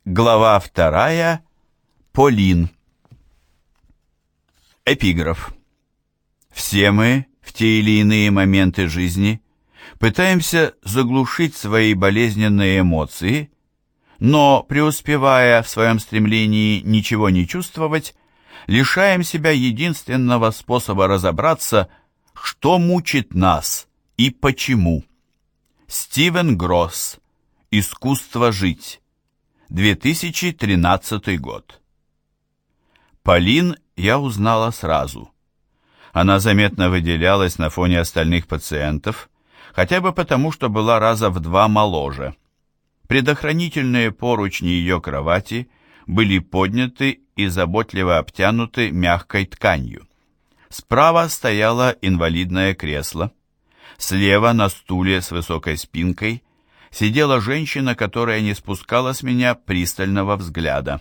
Глава 2. Полин. Эпиграф. Все мы в те или иные моменты жизни пытаемся заглушить свои болезненные эмоции, но, преуспевая в своем стремлении ничего не чувствовать, лишаем себя единственного способа разобраться, что мучит нас и почему. Стивен Гросс. Искусство жить. 2013 год. Полин я узнала сразу. Она заметно выделялась на фоне остальных пациентов, хотя бы потому, что была раза в 2 моложе. Предохранительные поручни ее кровати были подняты и заботливо обтянуты мягкой тканью. Справа стояло инвалидное кресло. Слева на стуле с высокой спинкой сидела женщина, которая не спускала с меня пристального взгляда.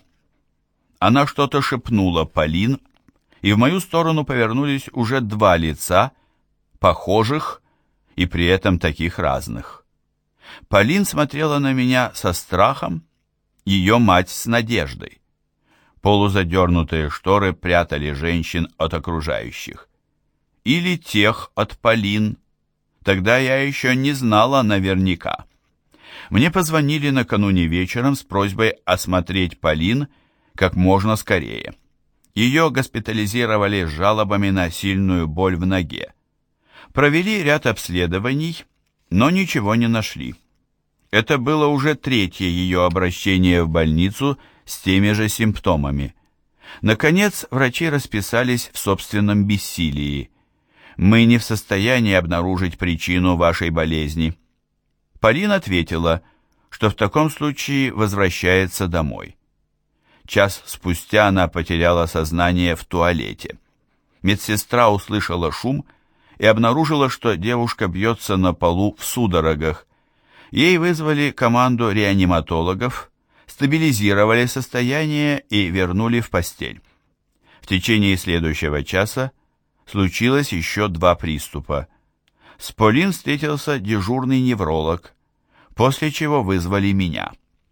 Она что-то шепнула Полин, и в мою сторону повернулись уже 2 лица, похожих и при этом таких разных. Полин смотрела на меня со страхом, ее мать с надеждой. Полузадернутые шторы прятали женщин от окружающих. Или тех от Полин. Тогда я еще не знала наверняка. Мне позвонили накануне вечером с просьбой осмотреть Полин как можно скорее. Ее госпитализировали с жалобами на сильную боль в ноге. Провели ряд обследований, но ничего не нашли. Это было уже 3-е ее обращение в больницу с теми же симптомами. Наконец, врачи расписались в собственном бессилии. «Мы не в состоянии обнаружить причину вашей болезни». Полин ответила, что в таком случае возвращается домой. Час спустя она потеряла сознание в туалете. Медсестра услышала шум и обнаружила, что девушка бьется на полу в судорогах. Ей вызвали команду реаниматологов, стабилизировали состояние и вернули в постель. В течение следующего часа случилось еще 2 приступа. С Полин встретился дежурный невролог, после чего вызвали меня.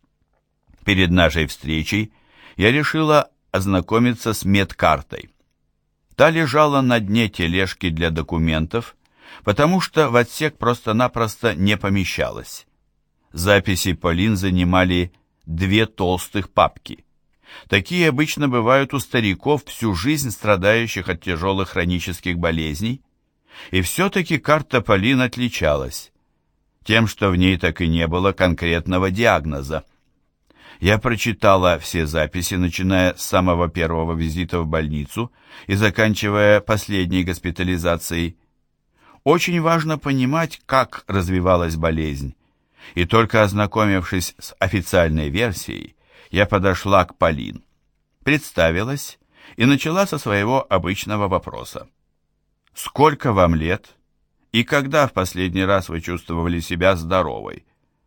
Перед нашей встречей я решила ознакомиться с медкартой. Та лежала на дне тележки для документов, потому что в отсек просто-напросто не помещалась. Записи Полин занимали 2 толстых папки. Такие обычно бывают у стариков, всю жизнь страдающих от тяжелых хронических болезней. И все-таки карта Полин отличалась тем, что в ней так и не было конкретного диагноза. Я прочитала все записи, начиная с самого первого визита в больницу и заканчивая последней госпитализацией. Очень важно понимать, как развивалась болезнь, и только ознакомившись с официальной версией, я подошла к Полин, представилась и начала со своего обычного вопроса. «Сколько вам лет? И когда в последний раз вы чувствовали себя здоровой?»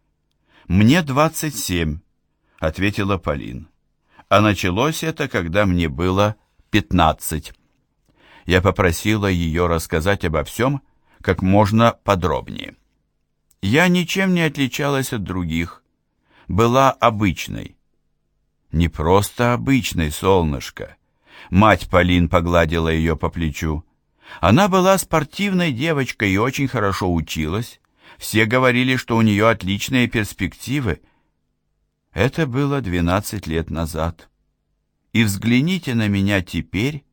«Мне 27», — ответила Полин. «А началось это, когда мне было 15». Я попросила ее рассказать обо всем как можно подробнее. Я ничем не отличалась от других, была обычной. «Не просто обычной, солнышко», — мать Полин погладила ее по плечу. Она была спортивной девочкой и очень хорошо училась. Все говорили, что у нее отличные перспективы. Это было 12 лет назад. И взгляните на меня теперь.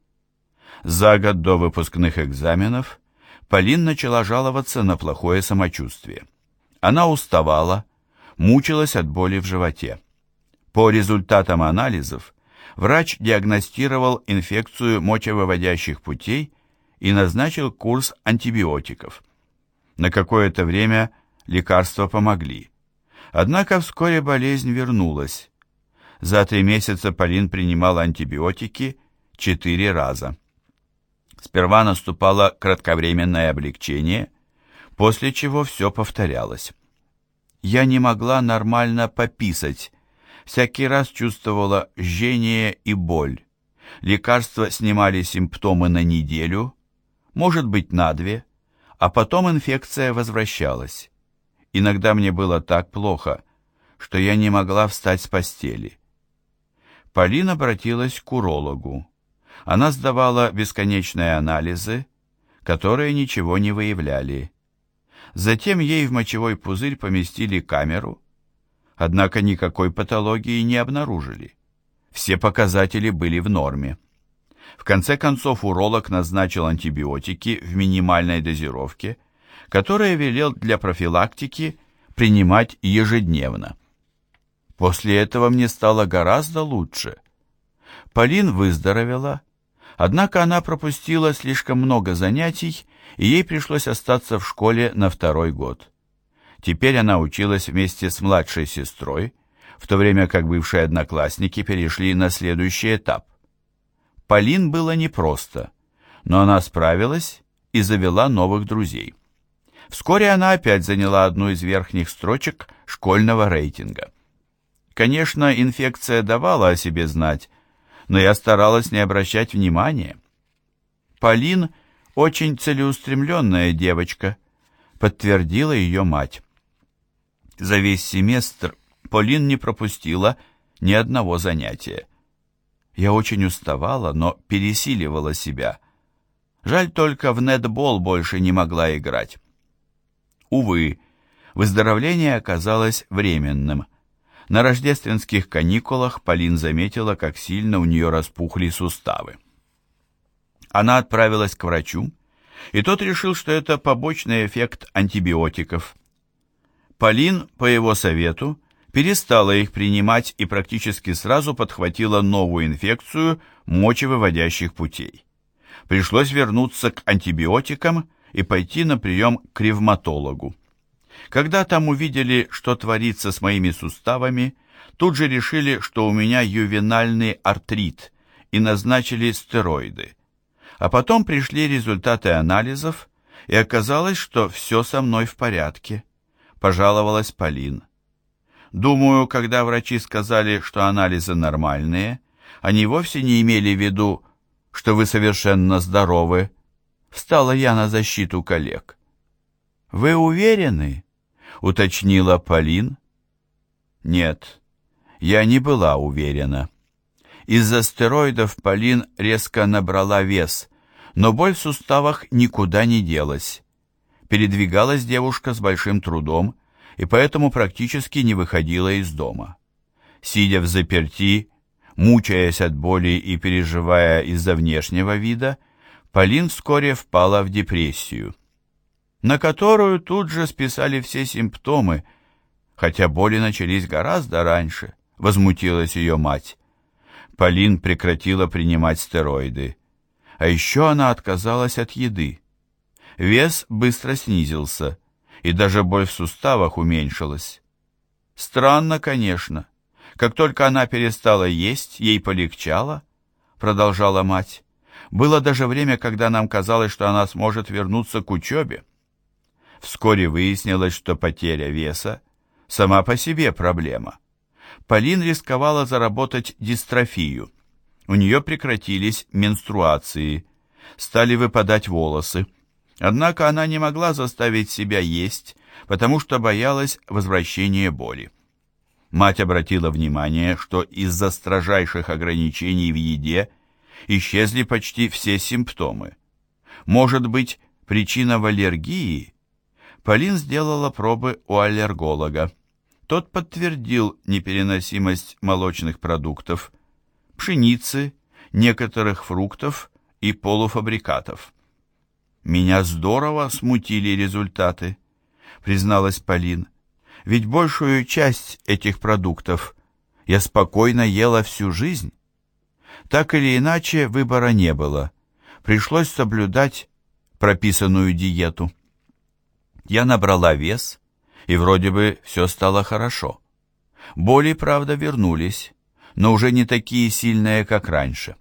За год до выпускных экзаменов Полин начала жаловаться на плохое самочувствие. Она уставала, мучилась от боли в животе. По результатам анализов врач диагностировал инфекцию мочевыводящих путей и назначил курс антибиотиков. На какое-то время лекарства помогли. Однако вскоре болезнь вернулась. За 3 месяца Полин принимала антибиотики 4 раза. Сперва наступало кратковременное облегчение, после чего все повторялось. Я не могла нормально пописать, всякий раз чувствовала жжение и боль. Лекарства снимали симптомы на неделю, может быть, на 2, а потом инфекция возвращалась. Иногда мне было так плохо, что я не могла встать с постели. Полин обратилась к урологу. Она сдавала бесконечные анализы, которые ничего не выявляли. Затем ей в мочевой пузырь поместили камеру, однако никакой патологии не обнаружили. Все показатели были в норме. В конце концов уролог назначил антибиотики в минимальной дозировке, которые велел для профилактики принимать ежедневно. После этого мне стало гораздо лучше. Полин выздоровела, однако она пропустила слишком много занятий, и ей пришлось остаться в школе на 2-й год. Теперь она училась вместе с младшей сестрой, в то время как бывшие одноклассники перешли на следующий этап. Полин было непросто, но она справилась и завела новых друзей. Вскоре она опять заняла одну из верхних строчек школьного рейтинга. Конечно, инфекция давала о себе знать, но я старалась не обращать внимания. Полин очень целеустремленная девочка, подтвердила ее мать. За весь семестр Полин не пропустила ни одного занятия. Я очень уставала, но пересиливала себя. Жаль только в нетбол больше не могла играть. Увы, выздоровление оказалось временным. На рождественских каникулах Полин заметила, как сильно у нее распухли суставы. Она отправилась к врачу, и тот решил, что это побочный эффект антибиотиков. Полин, по его совету, перестала их принимать и практически сразу подхватила новую инфекцию мочевыводящих путей. Пришлось вернуться к антибиотикам и пойти на прием к ревматологу. Когда там увидели, что творится с моими суставами, тут же решили, что у меня ювенальный артрит, и назначили стероиды. А потом пришли результаты анализов, и оказалось, что все со мной в порядке, пожаловалась Полин. Думаю, когда врачи сказали, что анализы нормальные, они вовсе не имели в виду, что вы совершенно здоровы. Встала я на защиту коллег. «Вы уверены?» — уточнила Полин. Нет, я не была уверена. Из-за стероидов Полин резко набрала вес, но боль в суставах никуда не делась. Передвигалась девушка с большим трудом, и поэтому практически не выходила из дома. Сидя взаперти, мучаясь от боли и переживая из-за внешнего вида, Полин вскоре впала в депрессию, на которую тут же списали все симптомы, хотя боли начались гораздо раньше, возмутилась ее мать. Полин прекратила принимать стероиды, а еще она отказалась от еды. Вес быстро снизился, и даже боль в суставах уменьшилась. Странно, конечно. Как только она перестала есть, ей полегчало, продолжала мать. Было даже время, когда нам казалось, что она сможет вернуться к учебе. Вскоре выяснилось, что потеря веса сама по себе проблема. Полин рисковала заработать дистрофию. У нее прекратились менструации, стали выпадать волосы. Однако она не могла заставить себя есть, потому что боялась возвращения боли. Мать обратила внимание, что из-за строжайших ограничений в еде исчезли почти все симптомы. Может быть, причина в аллергии? Полин сделала пробы у аллерголога. Тот подтвердил непереносимость молочных продуктов, пшеницы, некоторых фруктов и полуфабрикатов. «Меня здорово смутили результаты», — призналась Полин. «Ведь большую часть этих продуктов я спокойно ела всю жизнь. Так или иначе, выбора не было. Пришлось соблюдать прописанную диету. Я набрала вес, и вроде бы все стало хорошо. Боли, правда, вернулись, но уже не такие сильные, как раньше».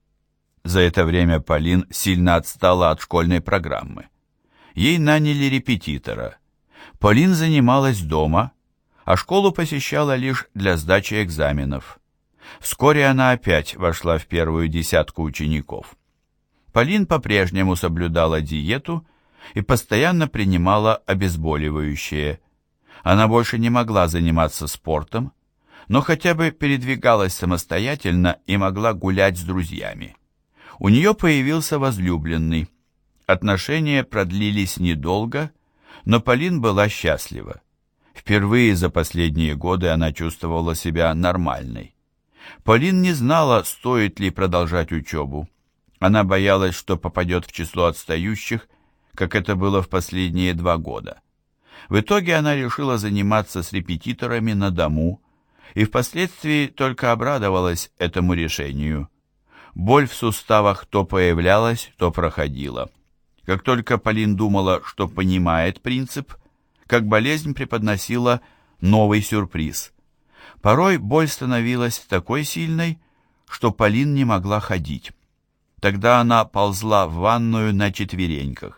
За это время Полин сильно отстала от школьной программы. Ей наняли репетитора. Полин занималась дома, а школу посещала лишь для сдачи экзаменов. Вскоре она опять вошла в первую десятку учеников. Полин по-прежнему соблюдала диету и постоянно принимала обезболивающее. Она больше не могла заниматься спортом, но хотя бы передвигалась самостоятельно и могла гулять с друзьями. У нее появился возлюбленный. Отношения продлились недолго, но Полин была счастлива. Впервые за последние годы она чувствовала себя нормальной. Полин не знала, стоит ли продолжать учебу. Она боялась, что попадет в число отстающих, как это было в последние 2 года. В итоге она решила заниматься с репетиторами на дому и впоследствии только обрадовалась этому решению. Боль в суставах то появлялась, то проходила. Как только Полин думала, что понимает принцип, как болезнь преподносила новый сюрприз. Порой боль становилась такой сильной, что Полин не могла ходить. Тогда она ползла в ванную на четвереньках.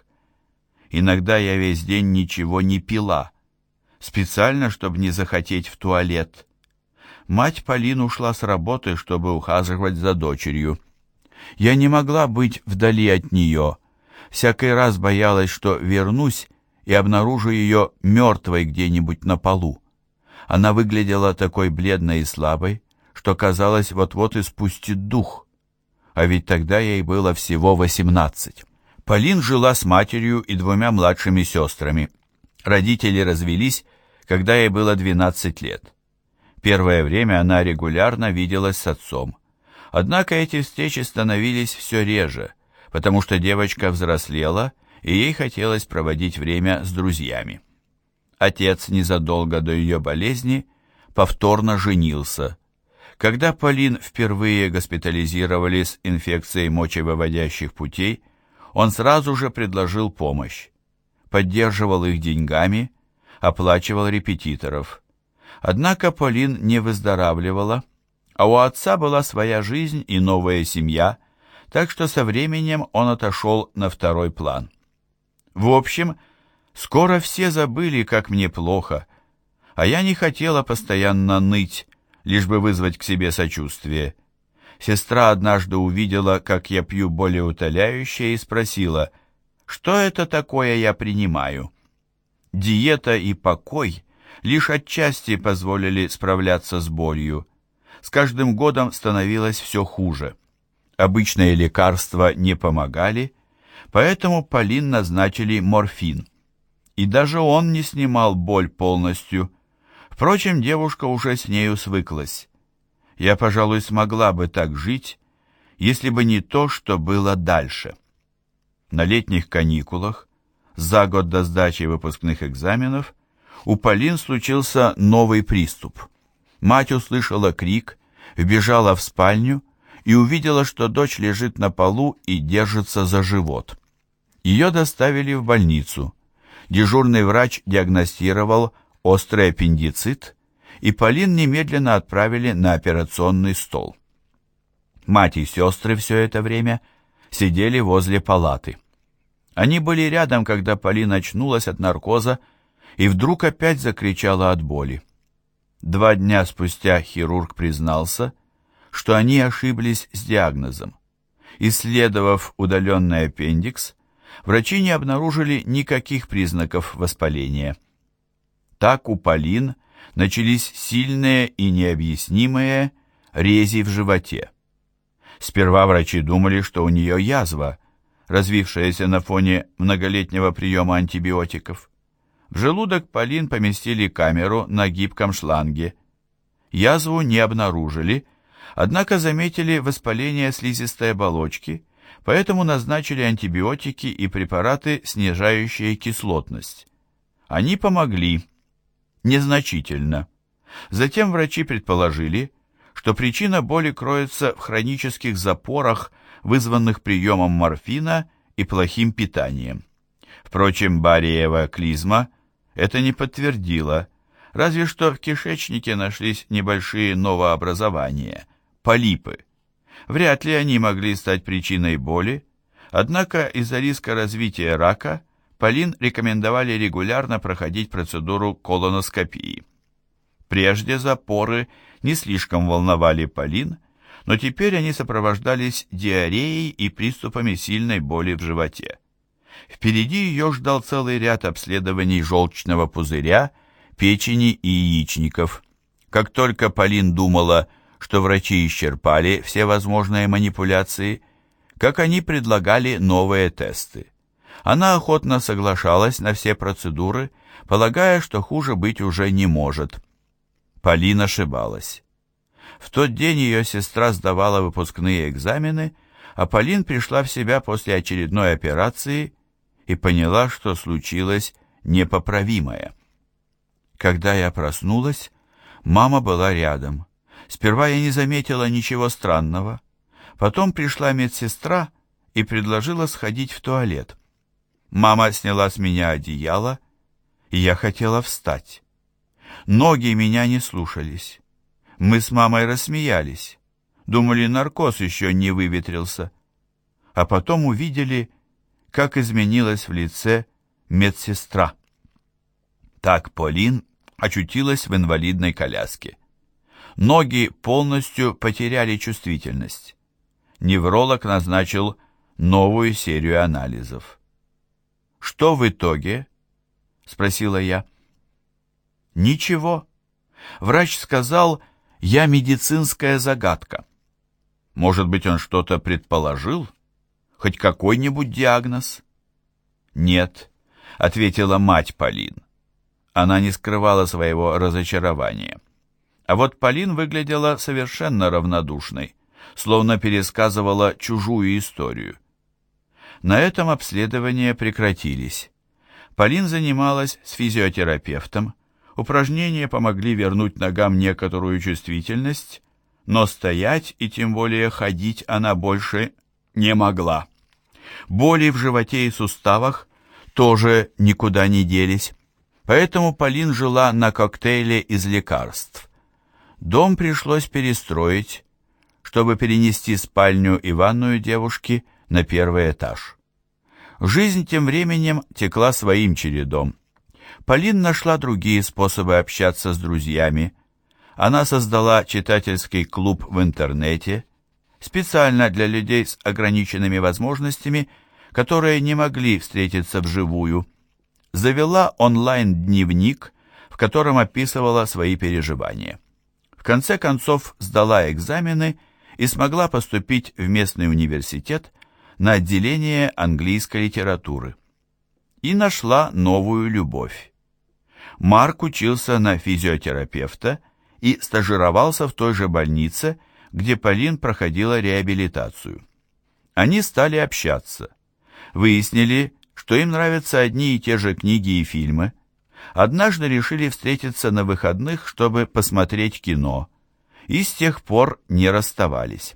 Иногда я весь день ничего не пила, специально, чтобы не захотеть в туалет. Мать Полин ушла с работы, чтобы ухаживать за дочерью. Я не могла быть вдали от нее. Всякий раз боялась, что вернусь и обнаружу ее мертвой где-нибудь на полу. Она выглядела такой бледной и слабой, что казалось, вот-вот испустит дух. А ведь тогда ей было всего 18. Полин жила с матерью и 2 младшими сестрами. Родители развелись, когда ей было 12 лет. Первое время она регулярно виделась с отцом. Однако эти встречи становились все реже, потому что девочка взрослела, и ей хотелось проводить время с друзьями. Отец незадолго до ее болезни повторно женился. Когда Полин впервые госпитализировали с инфекцией мочевыводящих путей, он сразу же предложил помощь. Поддерживал их деньгами, оплачивал репетиторов. Однако Полин не выздоравливала, а у отца была своя жизнь и новая семья, так что со временем он отошел на второй план. В общем, скоро все забыли, как мне плохо, а я не хотела постоянно ныть, лишь бы вызвать к себе сочувствие. Сестра однажды увидела, как я пью болеутоляющее, и спросила, что это такое я принимаю. Диета и покой лишь отчасти позволили справляться с болью. С каждым годом становилось все хуже. Обычные лекарства не помогали, поэтому Полин назначили морфин. И даже он не снимал боль полностью. Впрочем, девушка уже с нею свыклась. Я, пожалуй, смогла бы так жить, если бы не то, что было дальше. На летних каникулах, за год до сдачи выпускных экзаменов, у Полин случился новый приступ. Мать услышала крик, вбежала в спальню и увидела, что дочь лежит на полу и держится за живот. Ее доставили в больницу. Дежурный врач диагностировал острый аппендицит, и Полин немедленно отправили на операционный стол. Мать и сестры все это время сидели возле палаты. Они были рядом, когда Полин очнулась от наркоза и вдруг опять закричала от боли. 2 дня спустя хирург признался, что они ошиблись с диагнозом. Исследовав удаленный аппендикс, врачи не обнаружили никаких признаков воспаления. Так у Полин начались сильные и необъяснимые рези в животе. Сперва врачи думали, что у нее язва, развившаяся на фоне многолетнего приема антибиотиков. В желудок Полин поместили камеру на гибком шланге. Язву не обнаружили, однако заметили воспаление слизистой оболочки, поэтому назначили антибиотики и препараты, снижающие кислотность. Они помогли. Незначительно. Затем врачи предположили, что причина боли кроется в хронических запорах, вызванных приемом морфина и плохим питанием. Впрочем, бариева клизма это не подтвердила, разве что в кишечнике нашлись небольшие новообразования, полипы. Вряд ли они могли стать причиной боли, однако из-за риска развития рака Полин рекомендовали регулярно проходить процедуру колоноскопии. Прежде запоры не слишком волновали Полин, но теперь они сопровождались диареей и приступами сильной боли в животе. Впереди ее ждал целый ряд обследований желчного пузыря, печени и яичников. Как только Полин думала, что врачи исчерпали все возможные манипуляции, как они предлагали новые тесты. Она охотно соглашалась на все процедуры, полагая, что хуже быть уже не может. Полин ошибалась. В тот день ее сестра сдавала выпускные экзамены, а Полин пришла в себя после очередной операции и поняла, что случилось непоправимое. Когда я проснулась, мама была рядом. Сперва я не заметила ничего странного. Потом пришла медсестра и предложила сходить в туалет. Мама сняла с меня одеяло, и я хотела встать. Ноги меня не слушались. Мы с мамой рассмеялись. Думали, наркоз еще не выветрился. А потом увидели, как изменилась в лице медсестра. Так Полин очутилась в инвалидной коляске. Ноги полностью потеряли чувствительность. Невролог назначил новую серию анализов. «Что в итоге?» — спросила я. «Ничего. Врач сказал, я медицинская загадка. Может быть, он что-то предположил? Хоть какой-нибудь диагноз?» «Нет», — ответила мать Полин. Она не скрывала своего разочарования. А вот Полин выглядела совершенно равнодушной, словно пересказывала чужую историю. На этом обследования прекратились. Полин занималась с физиотерапевтом, упражнения помогли вернуть ногам некоторую чувствительность, но стоять и тем более ходить она больше не могла. Боли в животе и суставах тоже никуда не делись, поэтому Полин жила на коктейле из лекарств. Дом пришлось перестроить, чтобы перенести спальню и ванную девушки на первый этаж. Жизнь тем временем текла своим чередом. Полин нашла другие способы общаться с друзьями. Она создала читательский клуб в интернете, специально для людей с ограниченными возможностями, которые не могли встретиться вживую. Завела онлайн-дневник, в котором описывала свои переживания. В конце концов сдала экзамены и смогла поступить в местный университет на отделение английской литературы. И нашла новую любовь. Марк учился на физиотерапевта и стажировался в той же больнице, где Полин проходила реабилитацию. Они стали общаться. Выяснили, что им нравятся одни и те же книги и фильмы. Однажды решили встретиться на выходных, чтобы посмотреть кино, и с тех пор не расставались.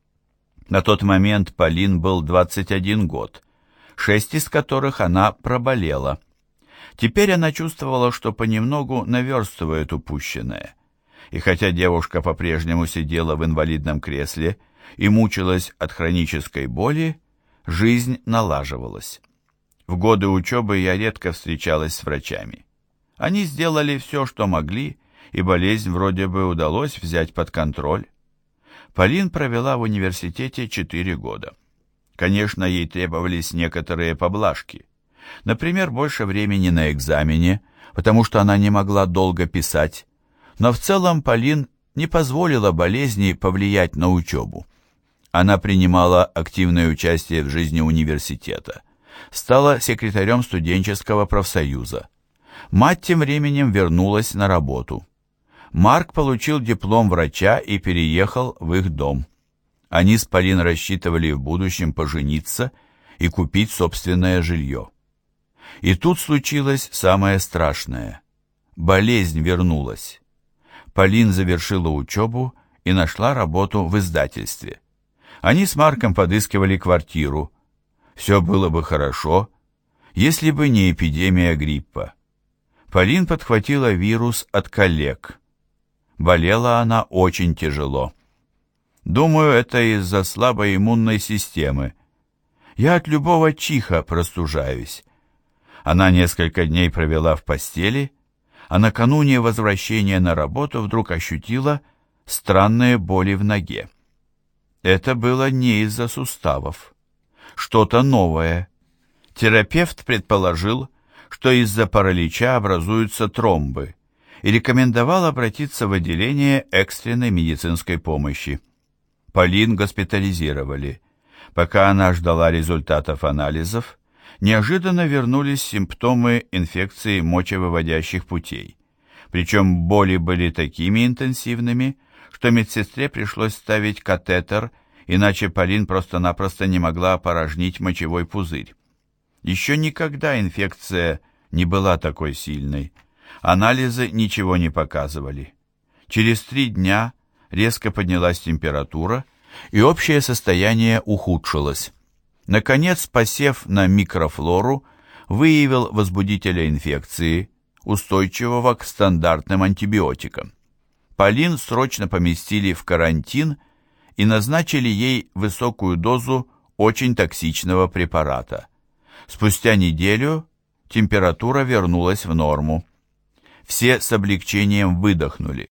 На тот момент Полин был 21 год, 6 из которых она проболела. Теперь она чувствовала, что понемногу наверстывает упущенное. И хотя девушка по-прежнему сидела в инвалидном кресле и мучилась от хронической боли, жизнь налаживалась. В годы учебы я редко встречалась с врачами. Они сделали все, что могли, и болезнь вроде бы удалось взять под контроль. Полин провела в университете 4 года. Конечно, ей требовались некоторые поблажки. Например, больше времени на экзамене, потому что она не могла долго писать. Но в целом Полин не позволила болезни повлиять на учебу. Она принимала активное участие в жизни университета, стала секретарем студенческого профсоюза. Мать тем временем вернулась на работу. Марк получил диплом врача и переехал в их дом. Они с Полин рассчитывали в будущем пожениться и купить собственное жилье. И тут случилось самое страшное. Болезнь вернулась. Полин завершила учебу и нашла работу в издательстве. Они с Марком подыскивали квартиру. Все было бы хорошо, если бы не эпидемия гриппа. Полин подхватила вирус от коллег. Болела она очень тяжело. Думаю, это из-за слабой иммунной системы. Я от любого чиха простужаюсь. Она несколько дней провела в постели, а накануне возвращения на работу вдруг ощутила странные боли в ноге. Это было не из-за суставов. Что-то новое. Терапевт предположил, что из-за паралича образуются тромбы, и рекомендовал обратиться в отделение экстренной медицинской помощи. Полин госпитализировали. Пока она ждала результатов анализов, неожиданно вернулись симптомы инфекции мочевыводящих путей. Причем боли были такими интенсивными, что медсестре пришлось ставить катетер, иначе Полин просто-напросто не могла опорожнить мочевой пузырь. Еще никогда инфекция не была такой сильной. Анализы ничего не показывали. Через 3 дня резко поднялась температура, и общее состояние ухудшилось. Наконец, посев на микрофлору, выявил возбудителя инфекции, устойчивого к стандартным антибиотикам. Полин срочно поместили в карантин и назначили ей высокую дозу очень токсичного препарата. Спустя неделю температура вернулась в норму. Все с облегчением выдохнули.